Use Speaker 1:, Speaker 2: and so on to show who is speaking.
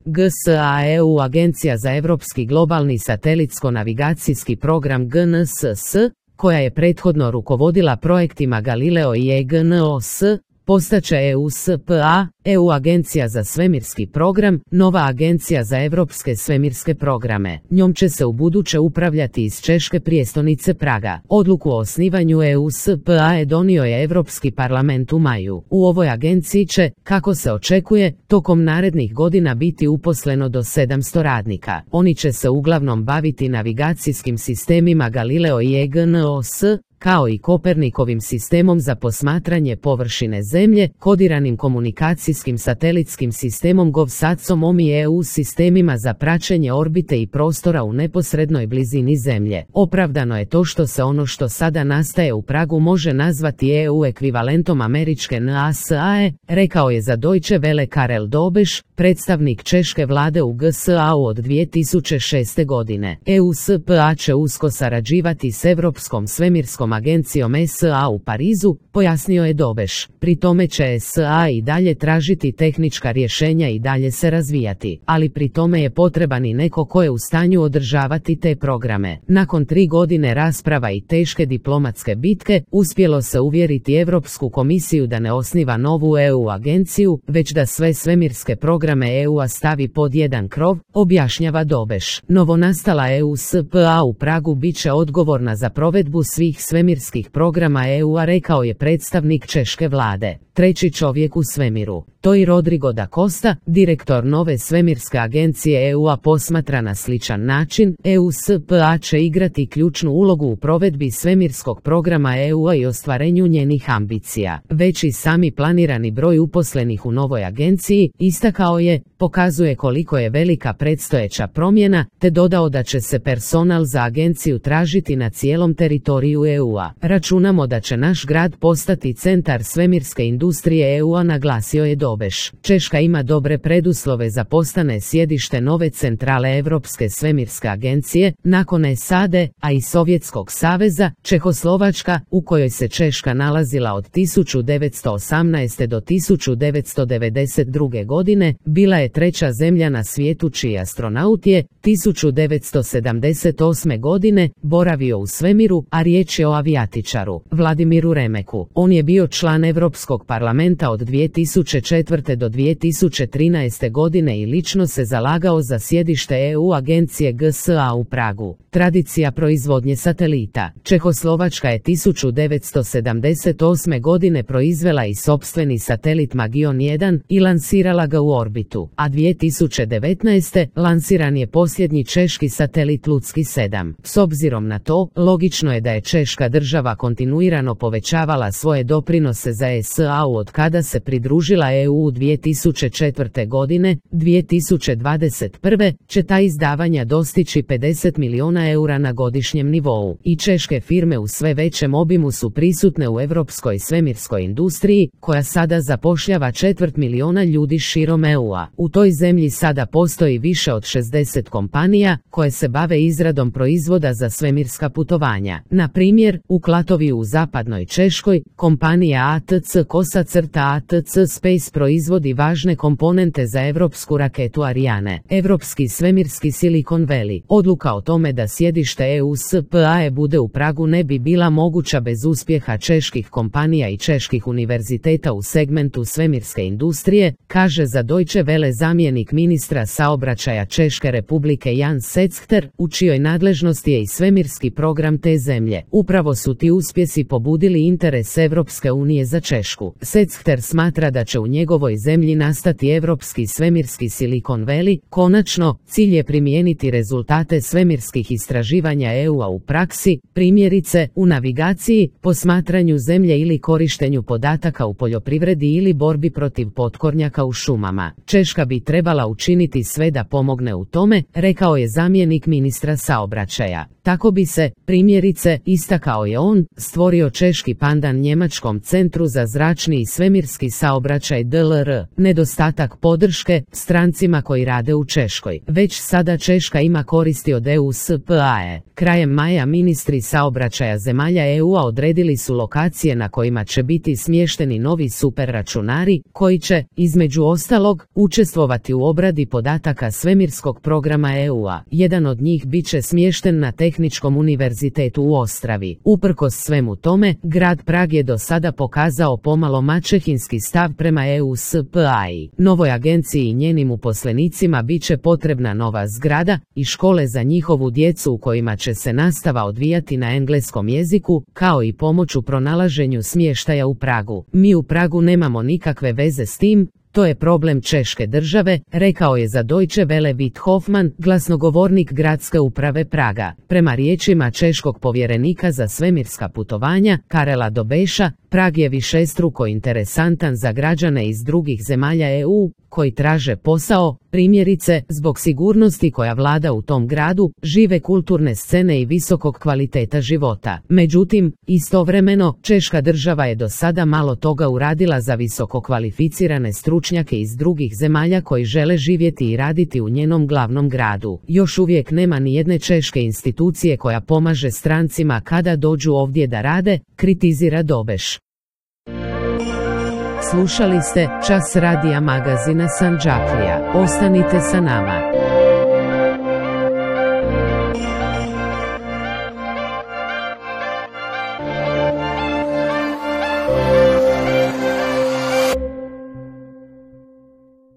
Speaker 1: GSA-EU Agencija za Europski globalni satelitsko-navigacijski program GNSS, koja je prethodno rukovodila projektima Galileo i EGNOS, postaće EUSPA, EU Agencija za svemirski program, nova agencija za europske svemirske programe. Njom će se ubuduće upravljati iz češke prijestolnice Praga. Odluku o osnivanju EUSPA donio je Europski parlament u maju. U ovoj agenciji će, kako se očekuje, tokom narednih godina biti uposleno do 700 radnika. Oni će se uglavnom baviti navigacijskim sistemima Galileo i EGNOS, kao i Kopernikovim sistemom za posmatranje površine Zemlje, kodiranim komunikacijskim satelitskim sistemom GovSatcom i EU sistemima za praćenje orbite i prostora u neposrednoj blizini Zemlje. Opravdano je to što se ono što sada nastaje u Pragu može nazvati EU ekvivalentom američke NASA, rekao je za Deutsche Welle Karel Dobeš, predstavnik češke vlade u GSA-u od 2006. godine. EUSPA će usko sarađivati s Europskom svemirskom agencijom ESA u Parizu, pojasnio je Dobeš. Pri tome će ESA i dalje tražiti tehnička rješenja i dalje se razvijati, ali pri tome je potreban i neko ko je u stanju održavati te programe. Nakon 3 godine rasprava i teške diplomatske bitke, uspjelo se uvjeriti Europsku komisiju da ne osniva novu EU agenciju, već da sve svemirske programe EU-a stavi pod jedan krov, objašnjava Dobeš. Novonastala EUSPA u Pragu bit će odgovorna za provedbu svih svemirskih programa EU-a, rekao je predstavnik češke vlade. Treći čovjek u svemiru. To i Rodrigo da Costa, direktor nove svemirske agencije EU-a, posmatra na sličan način. EUSPA će igrati ključnu ulogu u provedbi svemirskog programa EU-a i ostvarenju njenih ambicija. Već i sami planirani broj uposlenih u novoj agenciji, istakao je, pokazuje koliko je velika predstojeća promjena, te dodao da će se personal za agenciju tražiti na cijelom teritoriju EU-a. Računamo da će naš grad postati centar svemirske industrije EU-a, naglasio je Dobeš. Češka ima dobre preduslove za postane sjedište nove centrale Europske svemirske agencije, nakon SAD, a i Sovjetskog saveza. Čehoslovačka, u kojoj se Češka nalazila od 1918. do 1992. godine, bila je treća zemlja na svijetu čiji astronaut je 1978. godine boravio u svemiru, a riječ je o avijatičaru Vladimiru Remeku. On je bio član Europskog parlamenta od 2004. do 2013. godine i lično se zalagao za sjedište EU agencije GSA u Pragu. Tradicija proizvodnje satelita. Čehoslovačka je 1978. godine proizvela i sopstveni satelit Magion 1 i lansirala ga u orbitu, a 2019. lansiran je posljednji češki satelit Ludski 7. S obzirom na to, logično je da je Češka država kontinuirano povećavala svoje doprinose za ESA-u od kada se pridružila EU 2004. godine. 2021. će ta izdavanja dostići 50 milijuna eura na godišnjem nivou. I češke firme u sve većem obimu su prisutne u europskoj svemirskoj industriji, koja sada zapošljava 250.000 ljudi širom EU-a. U toj zemlji sada postoji više od 60 kompanija koje se bave izradom proizvoda za svemirska putovanja. Na primjer, u Klatoviju u zapadnoj Češkoj, kompanija ATC ATC Space proizvodi važne komponente za europsku raketu Ariane. Europski svemirski Silicon Valley. Odluka o tome da sjedište EUSPA bude u Pragu ne bi bila moguća bez uspjeha čeških kompanija i čeških univerziteta u segmentu svemirske industrije, kaže za Deutsche Welle zamjenik ministra saobraćaja Češke republike Jan Seckter, u čijoj nadležnosti je i svemirski program te zemlje. Upravo su ti uspjesi pobudili interes Europske unije za Češku. Seckter smatra da će u njegovoj zemlji nastati europski svemirski Silicon Valley. Konačno, cilj je primijeniti rezultate svemirskih istraživanja EU-a u praksi, primjerice, u navigaciji, posmatranju zemlje ili korištenju podataka u poljoprivredi ili borbi protiv potkornjaka u šumama. Češka bi trebala učiniti sve da pomogne u tome, rekao je zamjenik ministra saobraćaja. Tako bi se, primjerice, istakao je on, stvorio češki pandan Njemačkom centru za zračni uspješniji svemirski saobraćaj DLR, nedostatak podrške strancima koji rade u Češkoj. Već sada Češka ima koristi od EUSPAE. Krajem maja ministri saobraćaja zemalja EU-a odredili su lokacije na kojima će biti smješteni novi superračunari, koji će, između ostalog, učestvovati u obradi podataka svemirskog programa EU-a. Jedan od njih bit će smješten na Tehničkom univerzitetu u Ostravi. Uprkos svemu tome, grad Prag je do sada pokazao pomalo maćehinski stav prema EUSPAI. Novoj agenciji i njenim uposlenicima bit će potrebna nova zgrada i škole za njihovu djecu u kojima će se nastava odvijati na engleskom jeziku, kao i pomoć u pronalaženju smještaja u Pragu. Mi u Pragu nemamo nikakve veze s tim, to je problem Češke države, rekao je za Deutsche Welle Witt Hoffmann, glasnogovornik gradske uprave Praga. Prema riječima češkog povjerenika za svemirska putovanja, Karela Dobeša, Prag je višestruko interesantan za građane iz drugih zemalja EU, koji traže posao, primjerice, zbog sigurnosti koja vlada u tom gradu, žive kulturne scene i visokog kvaliteta života. Međutim, istovremeno, Češka država je do sada malo toga uradila za visoko kvalificirane stručnjake iz drugih zemalja koji žele živjeti i raditi u njenom glavnom gradu. Još uvijek nema ni jedne češke institucije koja pomaže strancima kada dođu ovdje da rade, kritizira Dobeš. Slušali ste Čas radija magazina Sandžaklija. Ostanite sa nama.